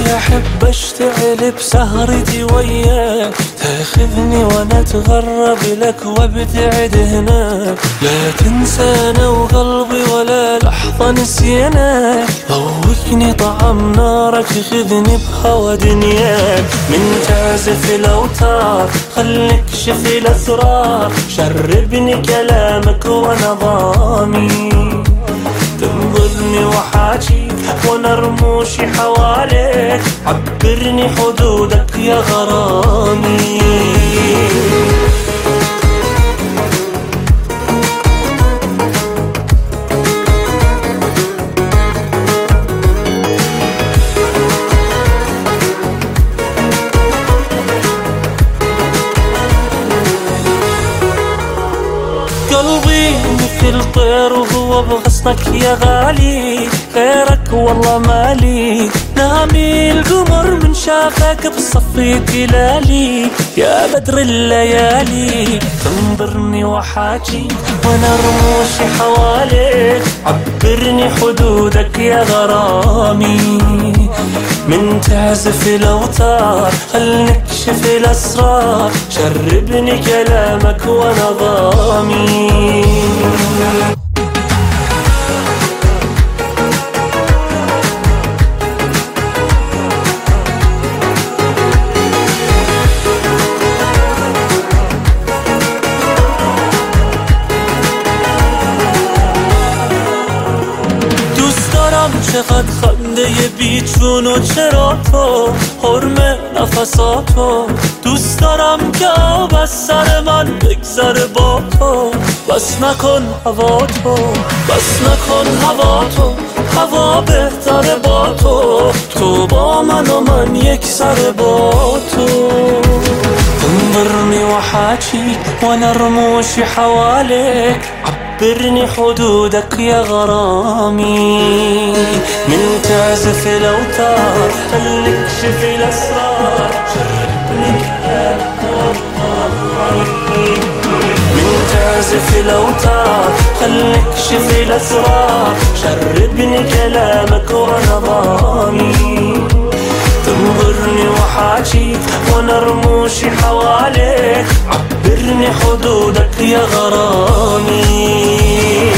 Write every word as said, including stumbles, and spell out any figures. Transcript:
أحب أشتعل بسهرتي وياك، تاخذني وأنا أتغرب لك وابتعد هناك. لا تنسانا وقلبي ولا لحظة نسيناك، ذوقني طعم نارك خذني بهوى دنياك. من تعزف الأوتار خليك شف الأسرار، شربني كلامك وأنا ضامي. تنظرني وحاجي وانا رموشي حواليك، عبرني حدودك يا غرامي. قلبي مثل طير وهو بغصنك يا غالي، غيرك والله مالي. نامي القمر من شافك بصفي تلالي، يا بدر الليالي. تنظرني وحاجي وانا رموشي حواليك، عبرني حدودك يا غرامي. من تعزف الأوتار خلني اكشف الأسرار، شربني كلامك وانا ضامي. چقدر خنده بیچون و چرا تو حرم نفساتو. دوست دارم که آب از سر من بگذره با تو، بس نکن هوا تو، بس نکن هوا تو. هوا بهتره با تو، تو با من و من یک سر با تو. تنظرني وحاجي وانا رموشي حواليك، عبرني حدودك يا غرامي. من تعزف الأوتار خليك اكشف الأسرار، شربني كلامك وضامي. من تعزف الأوتار خليك اكشف الأسرار، شربني كلامك وانا ضامي. تنظرني وحاجي وانا رموشي حواليك، عبرني حدودك يا غرامي.